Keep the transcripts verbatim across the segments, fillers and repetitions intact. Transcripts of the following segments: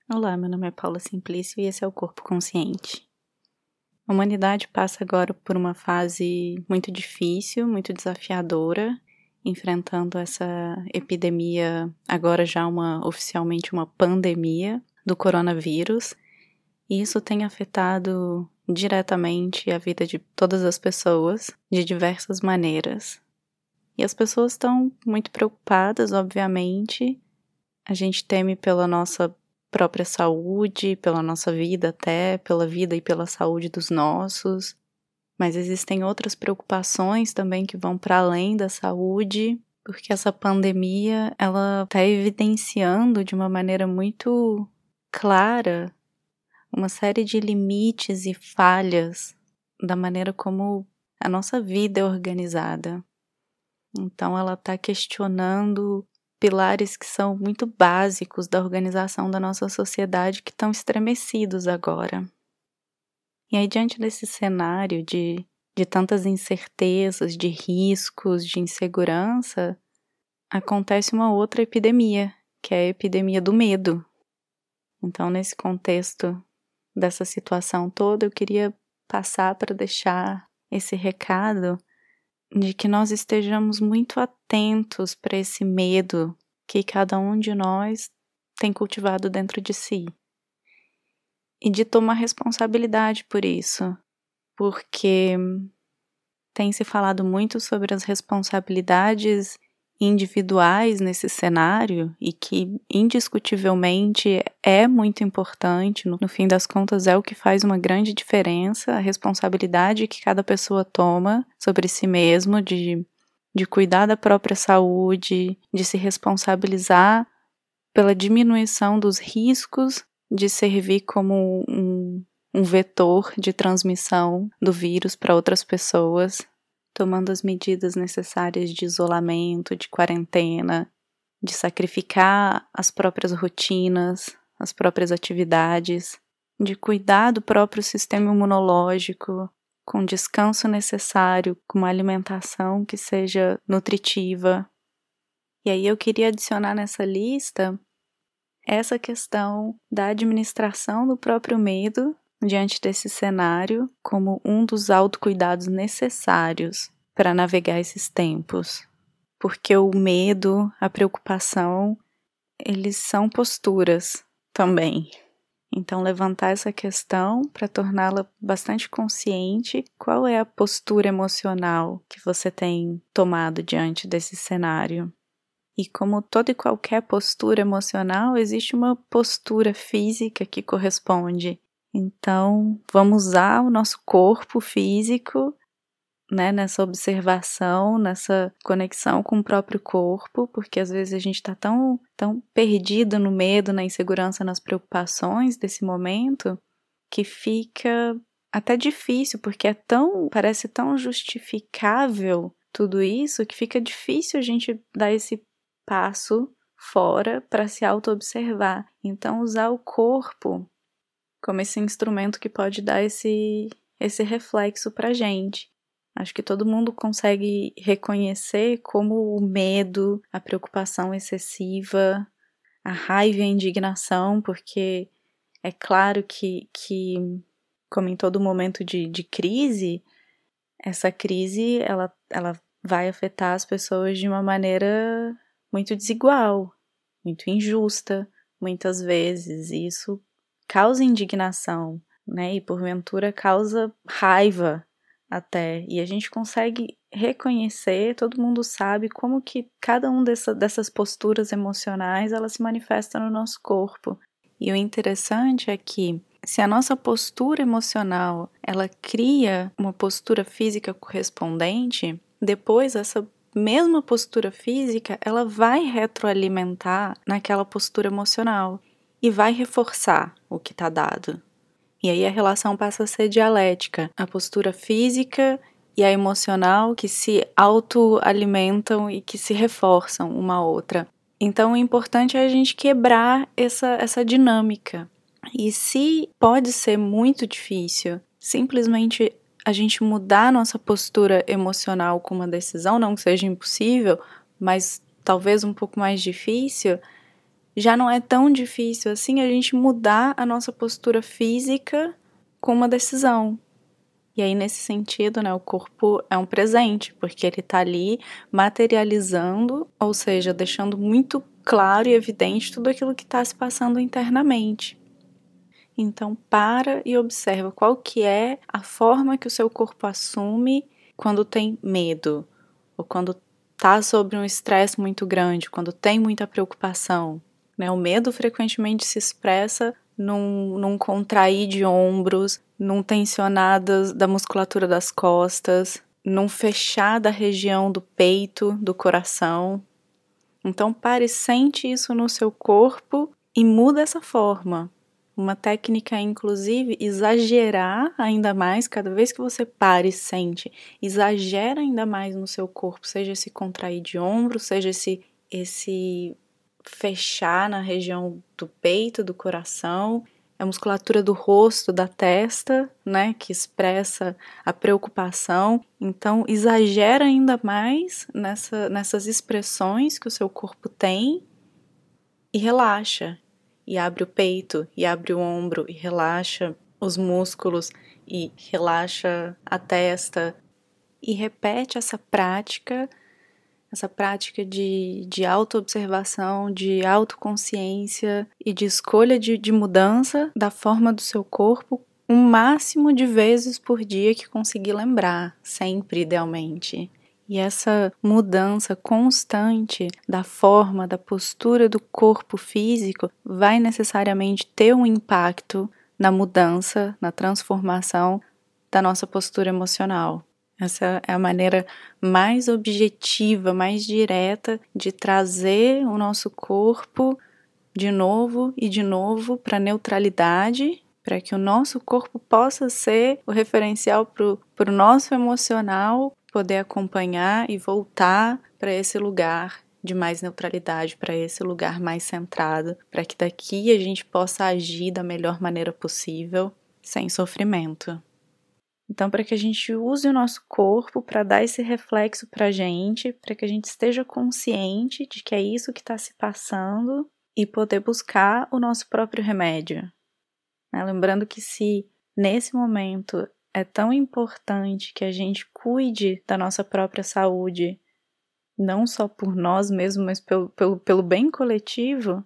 Olá, meu nome é Paula Simplício e esse é o Corpo Consciente. A humanidade passa agora por uma fase muito difícil, muito desafiadora, enfrentando essa epidemia, agora já uma, oficialmente uma pandemia do coronavírus, e isso tem afetado diretamente a vida de todas as pessoas, de diversas maneiras. E as pessoas estão muito preocupadas, obviamente. A gente teme pela nossa própria saúde, pela nossa vida até, pela vida e pela saúde dos nossos. Mas existem outras preocupações também que vão para além da saúde, porque essa pandemia, ela está evidenciando de uma maneira muito clara uma série de limites e falhas da maneira como a nossa vida é organizada. Então ela está questionando pilares que são muito básicos da organização da nossa sociedade que estão estremecidos agora. E aí, diante desse cenário de, de tantas incertezas, de riscos, de insegurança, acontece uma outra epidemia, que é a epidemia do medo. Então, nesse contexto dessa situação toda, eu queria passar para deixar esse recado de que nós estejamos muito atentos para esse medo que cada um de nós tem cultivado dentro de si. E de tomar responsabilidade por isso, porque tem se falado muito sobre as responsabilidades individuais nesse cenário e que indiscutivelmente é muito importante, no, no fim das contas é o que faz uma grande diferença, a responsabilidade que cada pessoa toma sobre si mesmo, de, de cuidar da própria saúde, de se responsabilizar pela diminuição dos riscos de servir como um, um vetor de transmissão do vírus para outras pessoas, tomando as medidas necessárias de isolamento, de quarentena, de sacrificar as próprias rotinas, as próprias atividades, de cuidar do próprio sistema imunológico, com descanso necessário, com uma alimentação que seja nutritiva. E aí eu queria adicionar nessa lista essa questão da administração do próprio medo diante desse cenário como um dos autocuidados necessários para navegar esses tempos. Porque o medo, a preocupação, eles são posturas também. Então, levantar essa questão para torná-la bastante consciente, qual é a postura emocional que você tem tomado diante desse cenário? E como toda e qualquer postura emocional, existe uma postura física que corresponde. Então, vamos usar o nosso corpo físico, né, nessa observação, nessa conexão com o próprio corpo, porque às vezes a gente está tão, tão perdido no medo, na insegurança, nas preocupações desse momento, que fica até difícil, porque é tão, parece tão justificável tudo isso, que fica difícil a gente dar esse passo fora para se auto-observar. Então, usar o corpo como esse instrumento que pode dar esse, esse reflexo para a gente. Acho que todo mundo consegue reconhecer como o medo, a preocupação excessiva, a raiva e a indignação, porque é claro que, que como em todo momento de, de crise, essa crise ela, ela vai afetar as pessoas de uma maneira muito desigual, muito injusta, muitas vezes. E isso causa indignação, né? E porventura causa raiva até. E a gente consegue reconhecer, todo mundo sabe como que cada uma dessa, dessas posturas emocionais, ela se manifesta no nosso corpo. E o interessante é que se a nossa postura emocional, ela cria uma postura física correspondente, depois essa mesma postura física, ela vai retroalimentar naquela postura emocional e vai reforçar o que está dado. E aí a relação passa a ser dialética. A postura física e a emocional que se autoalimentam e que se reforçam uma a outra. Então o importante é a gente quebrar essa, essa dinâmica. E se pode ser muito difícil, simplesmente a gente mudar a nossa postura emocional com uma decisão, não que seja impossível, mas talvez um pouco mais difícil, já não é tão difícil assim a gente mudar a nossa postura física com uma decisão. E aí, nesse sentido, né, o corpo é um presente, porque ele está ali materializando, ou seja, deixando muito claro e evidente tudo aquilo que está se passando internamente. Então, para e observa qual que é a forma que o seu corpo assume quando tem medo, ou quando está sob um estresse muito grande, quando tem muita preocupação. Né? O medo frequentemente se expressa num, num contrair de ombros, num tensionar das, da musculatura das costas, num fechar da região do peito, do coração. Então, pare e sente isso no seu corpo e muda essa forma. Uma técnica é, inclusive, exagerar ainda mais, cada vez que você para e sente, exagera ainda mais no seu corpo, seja esse contrair de ombro, seja esse, esse fechar na região do peito, do coração, a musculatura do rosto, da testa, né, que expressa a preocupação. Então, exagera ainda mais nessa, nessas expressões que o seu corpo tem e relaxa. E abre o peito, e abre o ombro, e relaxa os músculos, e relaxa a testa. E repete essa prática, essa prática de, de auto-observação, de autoconsciência e de escolha de, de mudança da forma do seu corpo um máximo de vezes por dia que conseguir lembrar, sempre idealmente. E essa mudança constante da forma, da postura do corpo físico vai necessariamente ter um impacto na mudança, na transformação da nossa postura emocional. Essa é a maneira mais objetiva, mais direta de trazer o nosso corpo de novo e de novo para a neutralidade, para que o nosso corpo possa ser o referencial para o nosso emocional poder acompanhar e voltar para esse lugar de mais neutralidade, para esse lugar mais centrado, para que daqui a gente possa agir da melhor maneira possível, sem sofrimento. Então, para que a gente use o nosso corpo para dar esse reflexo para a gente, para que a gente esteja consciente de que é isso que está se passando e poder buscar o nosso próprio remédio. Né? Lembrando que se nesse momento é tão importante que a gente cuide da nossa própria saúde, não só por nós mesmos, mas pelo, pelo, pelo bem coletivo,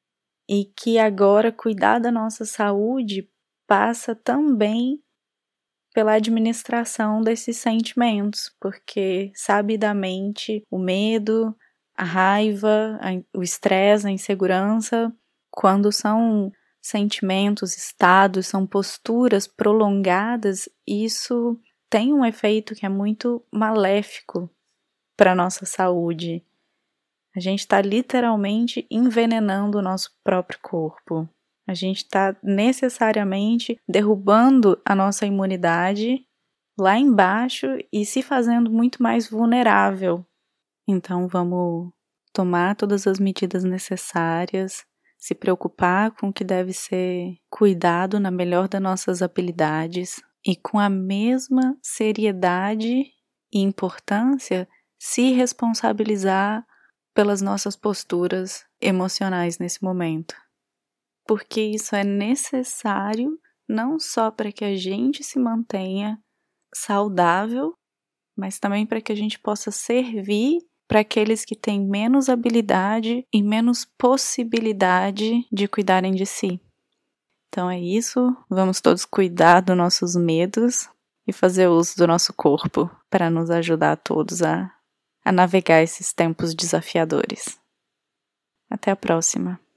e que agora cuidar da nossa saúde passa também pela administração desses sentimentos, porque sabidamente o medo, a raiva, a, o estresse, a insegurança, quando são sentimentos, estados, são posturas prolongadas, isso tem um efeito que é muito maléfico para a nossa saúde. A gente está literalmente envenenando o nosso próprio corpo. A gente está necessariamente derrubando a nossa imunidade lá embaixo e se fazendo muito mais vulnerável. Então vamos tomar todas as medidas necessárias, se preocupar com o que deve ser cuidado na melhor das nossas habilidades e com a mesma seriedade e importância se responsabilizar pelas nossas posturas emocionais nesse momento. Porque isso é necessário não só para que a gente se mantenha saudável, mas também para que a gente possa servir para aqueles que têm menos habilidade e menos possibilidade de cuidarem de si. Então é isso, vamos todos cuidar dos nossos medos e fazer uso do nosso corpo para nos ajudar a todos a, a navegar esses tempos desafiadores. Até a próxima!